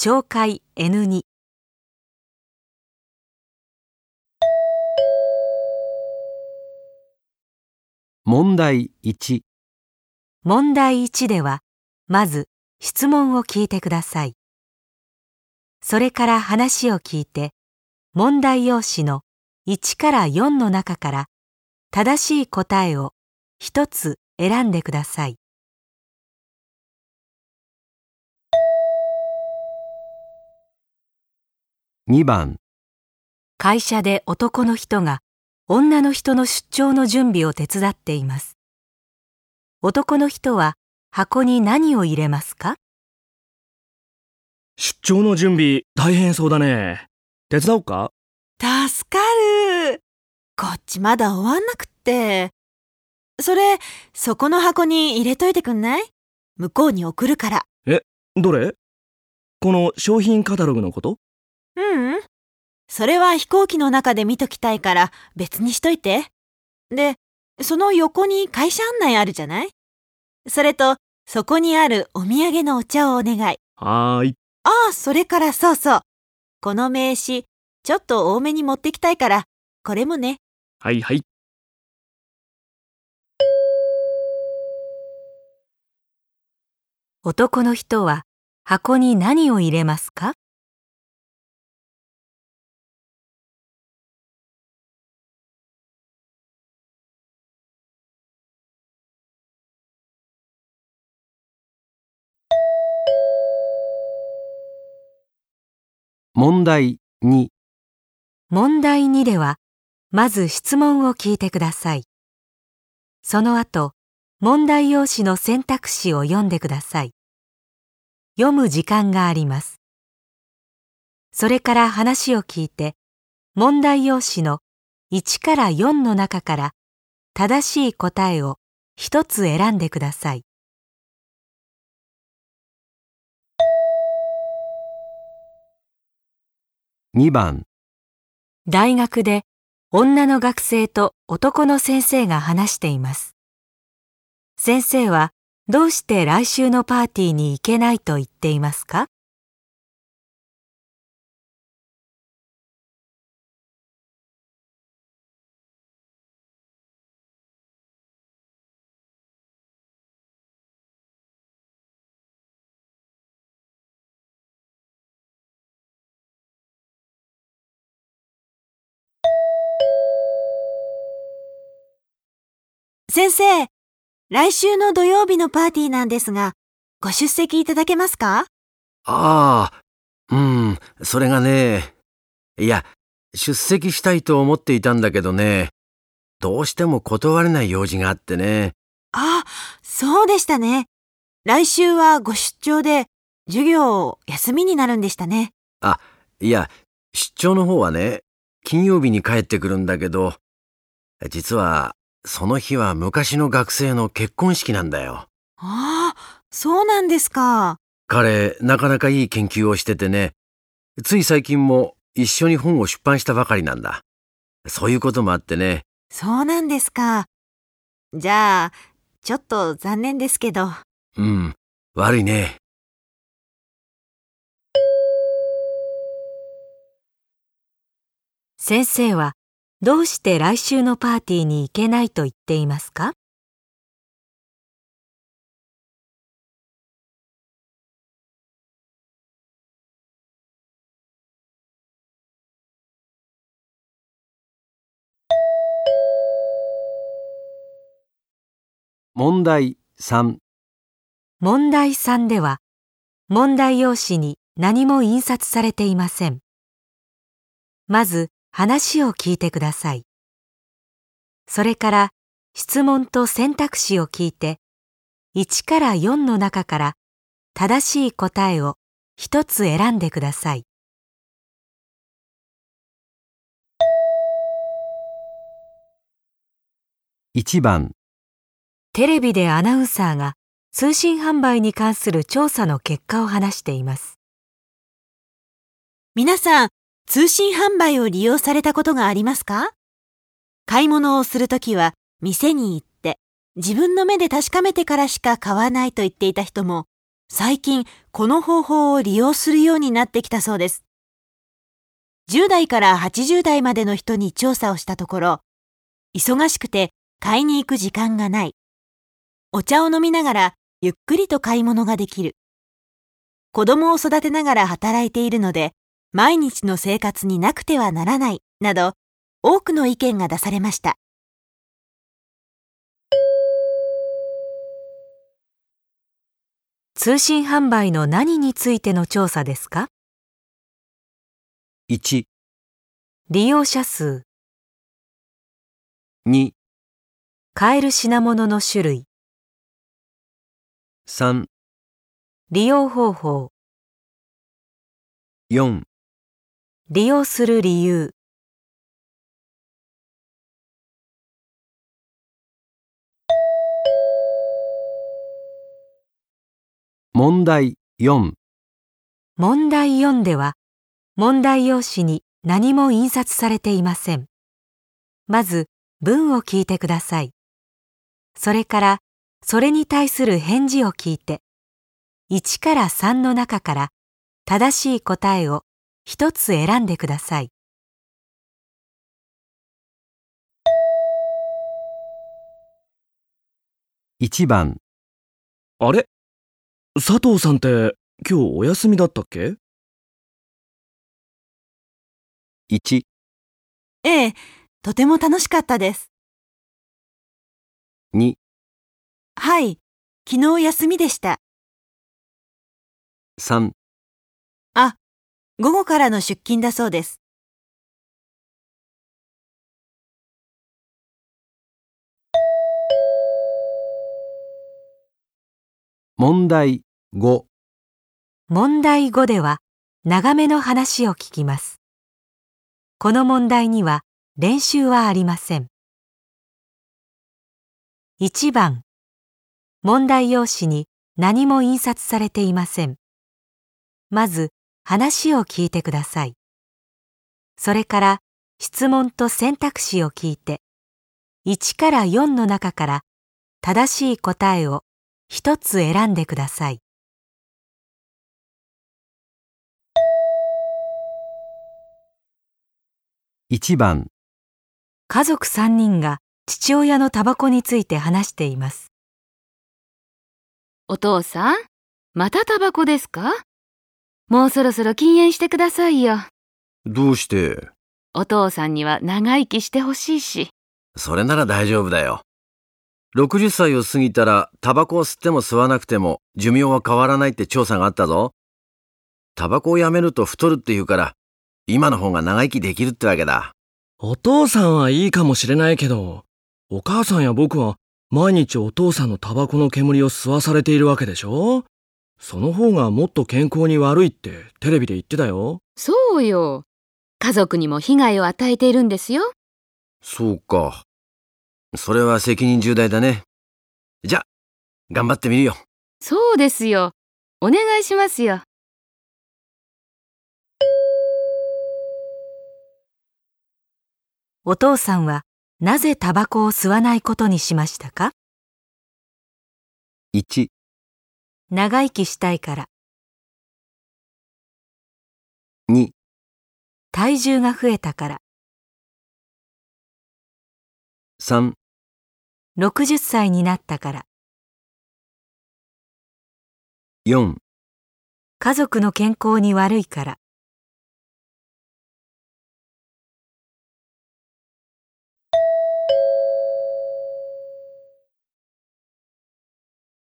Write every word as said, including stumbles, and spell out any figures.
懲戒 エヌに。 問題いち。 問題いちでは、まず質問を聞いてください。それから話を聞いて、問題用紙のいちからよんの中から正しい答えをひとつ選んでください。 にばん。 会社で男の人が女の人の出張の準備を手伝っています。男の人は箱に何を入れますか？ 出張の準備大変そうだね。手伝おうか？ 助かる。こっちまだ終わんなくって。それ、そこの箱に入れといてくんない？向こうに送るから。 え、どれ？この商品カタログのこと？ ううん。それは飛行機の中で見ときたいから別にしといて。で、その横に会社案内あるじゃない？それと、そこにあるお土産のお茶をお願い。 はーい。 ああ、それからそうそう。この名刺、ちょっと多めに持ってきたいから、これもね。 はいはい。 男の人は箱に何を入れますか？ 問題に。 問題にでは、まず質問を聞いてください。その後、問題用紙の選択肢を読んでください。読む時間があります。それから話を聞いて、問題用紙のいちからよんの中から正しい答えをひとつ選んでください。 にばん。 大学で女の学生と男の先生が話しています。先生はどうして来週のパーティーに行けないと言っていますか？ 先生、来週の土曜日のパーティーなんですが、ご出席いただけますか？ ああ、うん、それがね。いや、出席したいと思っていたんだけどね、どうしても断れない用事があってね。 あ、そうでしたね。来週はご出張で、授業休みになるんでしたね。 あ、いや、出張の方はね、金曜日に帰ってくるんだけど、実は、その日は昔の学生の結婚式なんだよ。 ああ、そうなんですか。 彼、なかなかいい研究をしててね、つい最近も一緒に本を出版したばかりなんだ。そういうこともあってね。 そうなんですか。じゃあ、ちょっと残念ですけど。 うん、悪いね。 先生はどうして来週のパーティーに行けないと言っていますか？ 問題さん。 問題さんでは、問題用紙に何も印刷されていません。まず話を聞いてください。それから質問と選択肢を聞いて、いちからよんの中から正しい答えをひとつ選んでください。 いちばん。 テレビでアナウンサーが通信販売に関する調査の結果を話しています。 皆さん、通信販売を利用されたことがありますか？買い物をするときは店に行って自分の目で確かめてからしか買わないと言っていた人も最近この方法を利用するようになってきたそうです。じゅう代からはちじゅう代までの人に調査をしたところ、忙しくて買いに行く時間がない。お茶を飲みながらゆっくりと買い物ができる。子供を育てながら働いているので、毎日の生活になくてはならない、など、多くの意見が出されました。 通信販売の何についての調査ですか？ いち、 利用者数、 に、 買える品物の種類、 さん、 利用方法、 よん、 利用する理由。 問題よん。 問題よんでは、問題用紙に何も印刷されていません。まず、文を聞いてください。それから、それに対する返事を聞いて、いちからさんの中から正しい答えを一つ選んでください。 いちばん、 あれ、佐藤さんって今日お休みだったっけ？ いち、 ええ、とても楽しかったです。 に、 はい、昨日休みでした。 さん、 あ、午後からの出勤だそうです。 問題ご。 問題ごでは、長めの話を聞きます。この問題には練習はありません。いちばん、問題用紙に何も印刷されていません。まず話を聞いてください。それから質問と選択肢を聞いて、いちからよんの中から正しい答えを一つ選んでください。 いちばん、 家族さんにんが父親のタバコについて話しています。 お父さん、またタバコですか？もうそろそろ禁煙してくださいよ。 どうして？ お父さんには長生きしてほしいし。 それなら大丈夫だよ。ろくじゅっさいを過ぎたらタバコを吸っても吸わなくても寿命は変わらないって調査があったぞ。タバコをやめると太るって言うから、今の方が長生きできるってわけだ。 お父さんはいいかもしれないけど、お母さんや僕は毎日お父さんのタバコの煙を吸わされているわけでしょ？その方がもっと健康に悪いってテレビで言ってたよ。 そうよ。家族にも被害を与えているんですよ。 そうか。それは責任重大だね。じゃ、頑張ってみるよ。 そうですよ。お願いしますよ。 お父さんはなぜタバコを吸わないことにしましたか？ いち、 長生きしたいから。 に、 体重が増えたから。 さん、 ろくじゅっさいになったから。 よん、 家族の健康に悪いから。